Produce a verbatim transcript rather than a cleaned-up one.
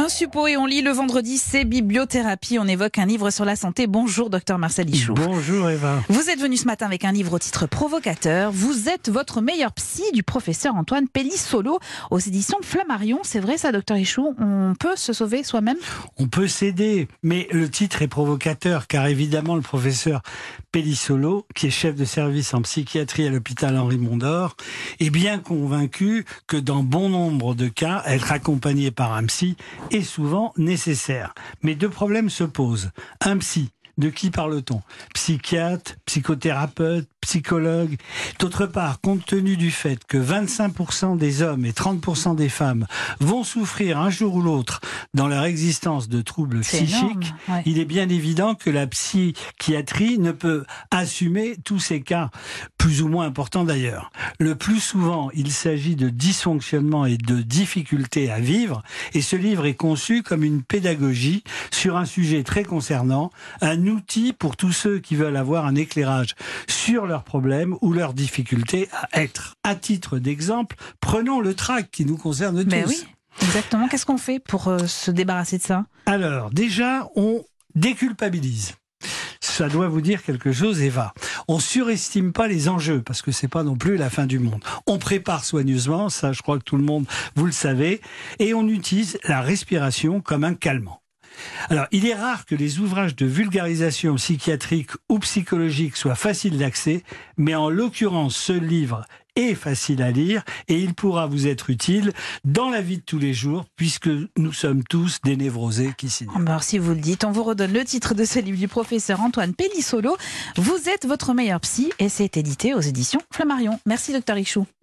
Suppo et on lit le vendredi, c'est bibliothérapie. On évoque un livre sur la santé. Bonjour, docteur Marcel Ichoux. Bonjour Eva. Vous êtes venu ce matin avec un livre au titre provocateur. Vous êtes votre meilleur psy du professeur Antoine Pellissolo aux éditions Flammarion. C'est vrai ça, docteur Ichoux? On peut se sauver soi-même? On peut s'aider, mais le titre est provocateur car évidemment le professeur Pellissolo, qui est chef de service en psychiatrie à l'hôpital Henri Mondor, est bien convaincu que dans bon nombre de cas, être accompagné par un psy est souvent nécessaire. Mais deux problèmes se posent. Un psy, de qui parle-t-on? Psychiatre, psychothérapeute, psychologue. D'autre part, compte tenu du fait que vingt-cinq pour cent des hommes et trente pour cent des femmes vont souffrir un jour ou l'autre dans leur existence de troubles C'est psychiques, énorme, ouais. Il est bien évident que la psychiatrie ne peut assumer tous ces cas, plus ou moins importants d'ailleurs. Le plus souvent, il s'agit de dysfonctionnements et de difficultés à vivre, et ce livre est conçu comme une pédagogie sur un sujet très concernant, un outil pour tous ceux qui veulent avoir un éclairage sur leurs problèmes ou leurs difficultés à être. À titre d'exemple, prenons le trac qui nous concerne tous. Mais oui, exactement. Qu'est-ce qu'on fait pour euh, se débarrasser de ça? Alors, déjà, on déculpabilise. Ça doit vous dire quelque chose, Eva. On surestime pas les enjeux, parce que c'est pas non plus la fin du monde. On prépare soigneusement, ça je crois que tout le monde, vous le savez, et on utilise la respiration comme un calmant. Alors, il est rare que les ouvrages de vulgarisation psychiatrique ou psychologique soient faciles d'accès, mais en l'occurrence, ce livre est facile à lire et il pourra vous être utile dans la vie de tous les jours, puisque nous sommes tous des névrosés qui signent. Alors, si vous le dites, on vous redonne le titre de ce livre du professeur Antoine Pellissolo. Vous êtes votre meilleur psy et c'est édité aux éditions Flammarion. Merci, docteur Ichoux.